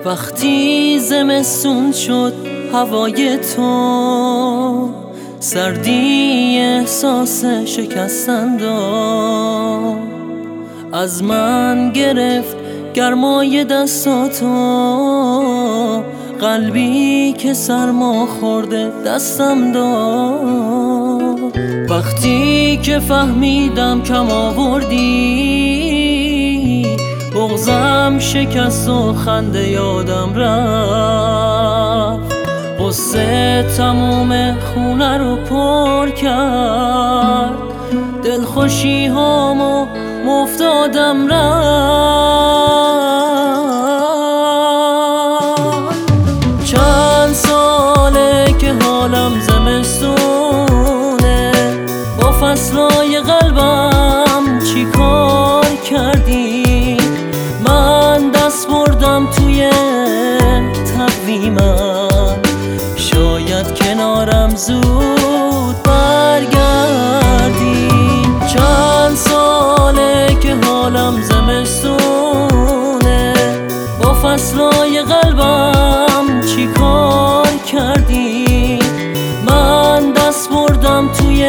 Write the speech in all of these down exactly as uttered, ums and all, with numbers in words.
وقتی زمستون شد هوای تو، سردی احساس شکستن داد، از من گرفت گرمای دستاتو، قلبی که سرما خورده دستم داد. وقتی که فهمیدم کم آوردی، بغضم شکست و خنده یادم رفت، قصه تموم خونه رو پر کرد، دلخوشی هامو مفتادم رفت. چند ساله که حالم زمستونه، با فصلای قلبم چی کار کردی؟ من دست بردم توی تقویمم، شاید کنارم زود برگردی. چند ساله که حالم زمستونه، با فصلای قلبم چی کار کردی؟ من دست بردم توی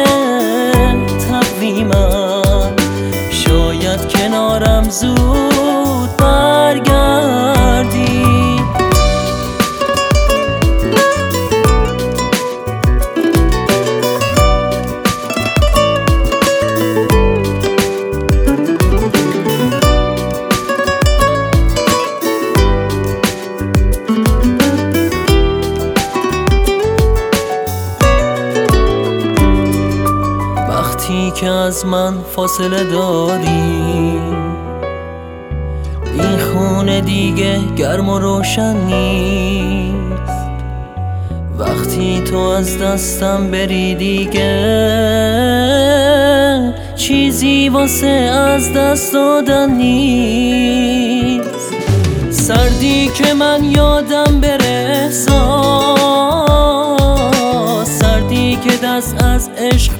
تقویمم، شاید کنارم زود برگردی. وقتی که از من فاصله داری، این خونه دیگه گرم و روشن نیست. وقتی تو از دستم بری دیگه چیزی واسه از دست دادن نیست. سردی که من یادم بره احساس، سردی که دست از عشق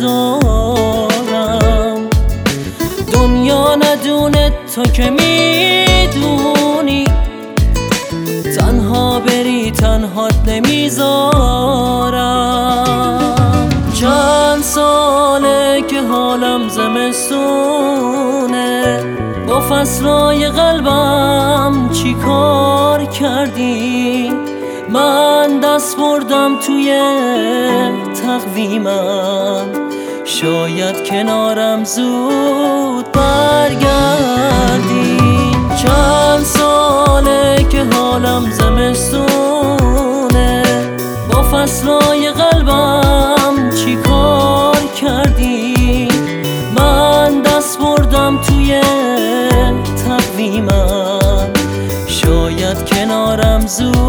بردارم، دنیا ندونه تو که میدونی، تنها بری تنهات نمیذارم. چند ساله که حالم زمستونه، با فصلای قلبم چی کار کردی؟ من دست بردم توی تقویمم، شاید کنارم زود برگردی. چند ساله که حالم زمستونه، با فصلای قلبم چی کار کردی؟ من دست بردم توی تقویمم، شاید کنارم زود